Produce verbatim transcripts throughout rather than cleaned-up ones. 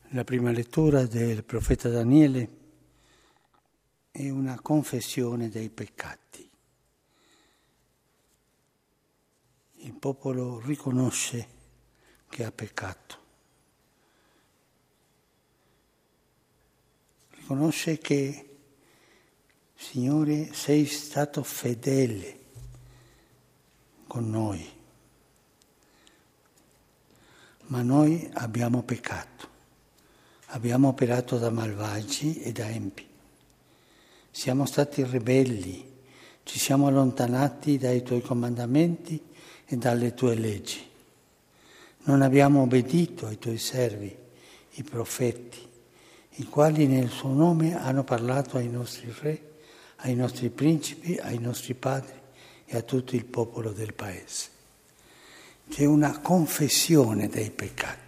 La prima lettura del profeta Daniele è una confessione dei peccati. Il popolo riconosce che ha peccato, riconosce che, Signore, sei stato fedele con noi, ma noi abbiamo peccato. Abbiamo operato da malvagi e da empi. Siamo stati ribelli, ci siamo allontanati dai tuoi comandamenti e dalle tue leggi. Non abbiamo obbedito ai tuoi servi, i profeti, i quali nel suo nome hanno parlato ai nostri re, ai nostri principi, ai nostri padri e a tutto il popolo del paese. C'è una confessione dei peccati.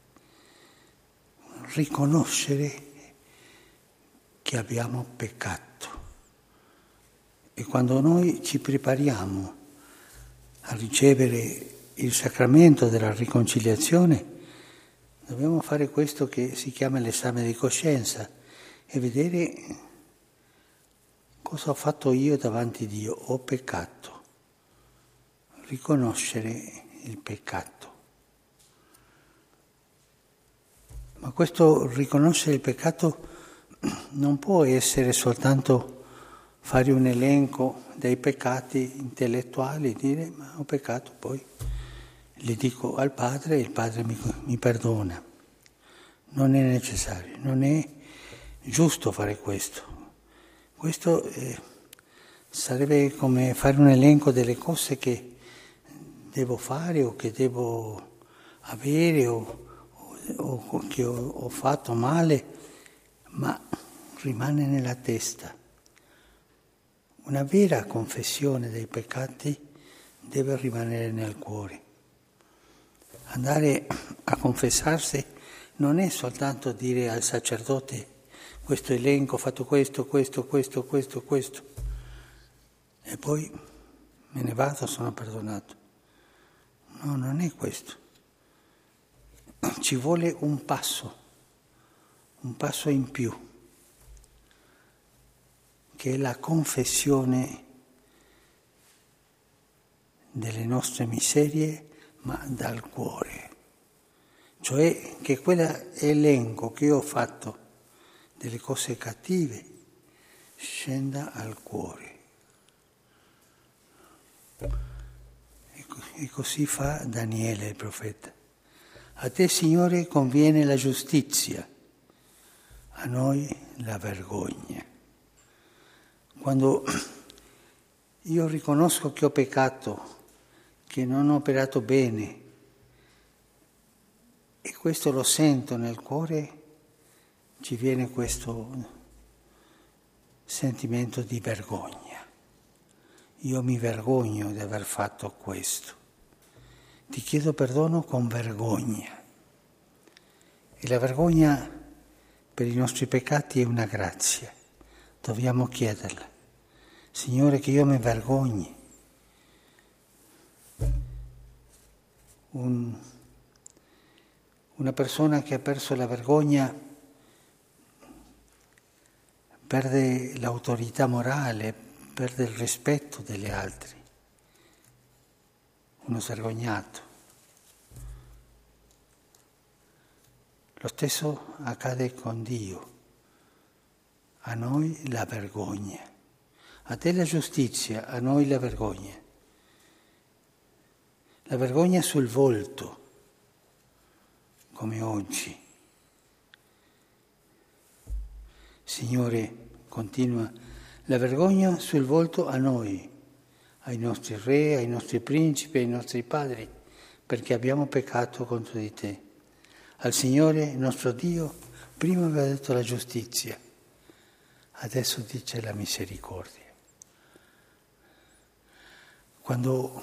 Riconoscere che abbiamo peccato. E quando noi ci prepariamo a ricevere il sacramento della riconciliazione, dobbiamo fare questo che si chiama l'esame di coscienza e vedere cosa ho fatto io davanti a Dio. Ho peccato. Riconoscere il peccato. Ma questo riconoscere il peccato non può essere soltanto fare un elenco dei peccati intellettuali, dire ma ho peccato, poi li dico al Padre e il Padre mi, mi perdona. Non è necessario, non è giusto fare questo. Questo eh, sarebbe come fare un elenco delle cose che devo fare o che devo avere o o che ho, ho fatto male, ma rimane nella testa. Una vera confessione dei peccati deve rimanere nel cuore. Andare a confessarsi non è soltanto dire al sacerdote questo elenco, ho fatto questo, questo, questo, questo, questo, e poi me ne vado, sono perdonato. No, non è questo. Ci vuole un passo, un passo in più, che è la confessione delle nostre miserie, ma dal cuore. Cioè che quell'elenco che io ho fatto delle cose cattive scenda al cuore. E così fa Daniele il profeta. A te, Signore, conviene la giustizia, a noi la vergogna. Quando io riconosco che ho peccato, che non ho operato bene, e questo lo sento nel cuore, ci viene questo sentimento di vergogna. Io mi vergogno di aver fatto questo. Ti chiedo perdono con vergogna. E la vergogna per i nostri peccati è una grazia. Dobbiamo chiederla. Signore, che io mi vergogni. Un, una persona che ha perso la vergogna perde l'autorità morale, perde il rispetto degli altri. Uno svergognato. Lo stesso accade con Dio. A noi la vergogna. A te la giustizia, a noi la vergogna. La vergogna sul volto, come oggi. Signore, continua, la vergogna sul volto a noi, ai nostri re, ai nostri principi, ai nostri padri, perché abbiamo peccato contro di te. Al Signore, nostro Dio, prima aveva detto la giustizia, adesso dice la misericordia. Quando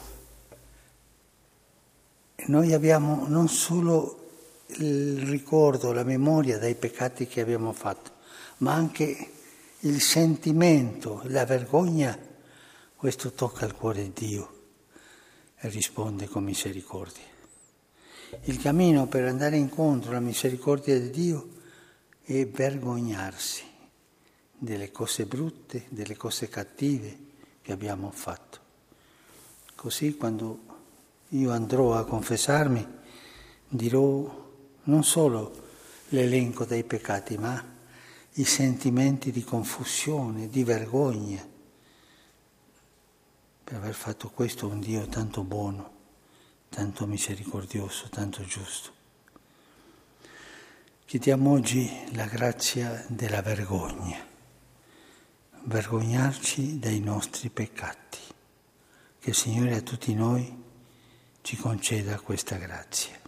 noi abbiamo non solo il ricordo, la memoria dei peccati che abbiamo fatto, ma anche il sentimento, la vergogna, questo tocca il cuore di Dio e risponde con misericordia. il cammino per andare incontro alla misericordia di Dio è vergognarsi delle cose brutte, delle cose cattive che abbiamo fatto. Così quando io andrò a confessarmi dirò non solo l'elenco dei peccati, ma i sentimenti di confusione, di vergogna, per aver fatto questo un Dio tanto buono, tanto misericordioso, tanto giusto. Chiediamo oggi la grazia della vergogna, vergognarci dei nostri peccati. Che il Signore a tutti noi ci conceda questa grazia.